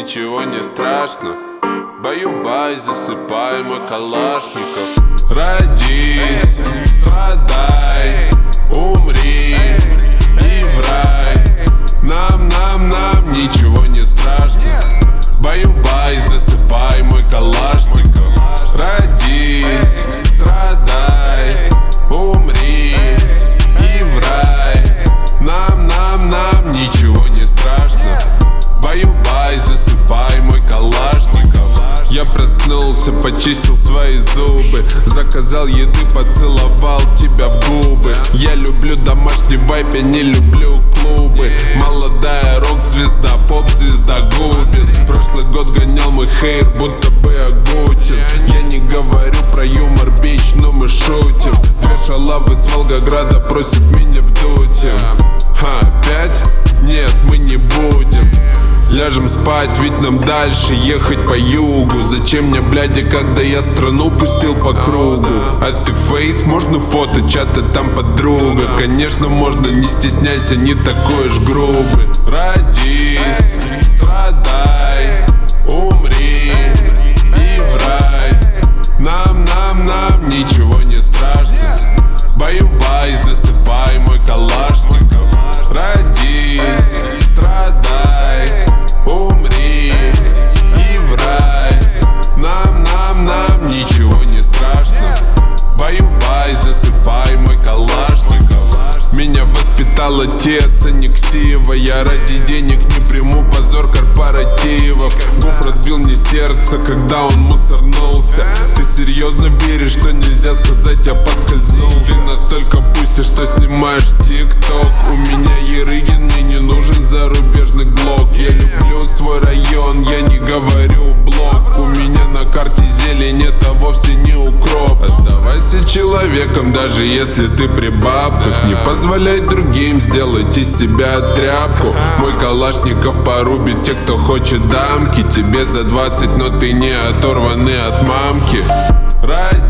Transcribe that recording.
ничего не страшно. Баю-бай, засыпай, мой калашников. Родись, страдай, умри и в рай. Нам ничего не страшно. Баю-бай, засыпай, мой калашников. Родись, страдай, умри и в рай. Нам ничего не страшно. Баю-бай, засыпай, мой калашников. Я проснулся, почистил свои зубы, заказал еды, поцеловал тебя в губы. Я люблю домашний вайп, я не люблю клубы. Молодая рок-звезда, поп-звезда губит. Прошлый год гонял мой хейр, будто бы Агутин. Я не говорю про юмор, бич, но мы шутим. Две шалавы с Волгограда просят меня вдуть им. Опять? Нет, мы не будем. Ляжем спать, ведь нам дальше ехать по югу. Зачем мне, бляди, когда я страну пустил по кругу? А ты фейс, можно фото, чата там подруга. Конечно, можно, не стесняйся, не такой уж грубый. Родись, страдай, умри и в рай. Нам ничего не страшно. Баю-бай, засыпай, мой калашников. Родись, страдай, умри и в рай. Нам ничего не страшно. Баю-бай, засыпай, мой калашников. Меня воспитал отец, а не ксива. Я ради денег не приму позор корпоративов. Гуф разбил мне сердце, когда он мусорнулся. Ты серьезно веришь, что нельзя сказать, я подскользнулся? Ты настолько пусси, что снимаешь тик-ток. У меня Ерыгин, мне не нужен зарубежный глок. Я люблю свой район, я не говорю блок. У меня на карте зелень, это вовсе не укроп. Оставайся человеком, даже если ты при бабках. Не позволяй другим сделать из себя тряпку. Мой калашников порубит тех, кто хочет дамки. Тебе за 20, но ты не оторванный от мамки.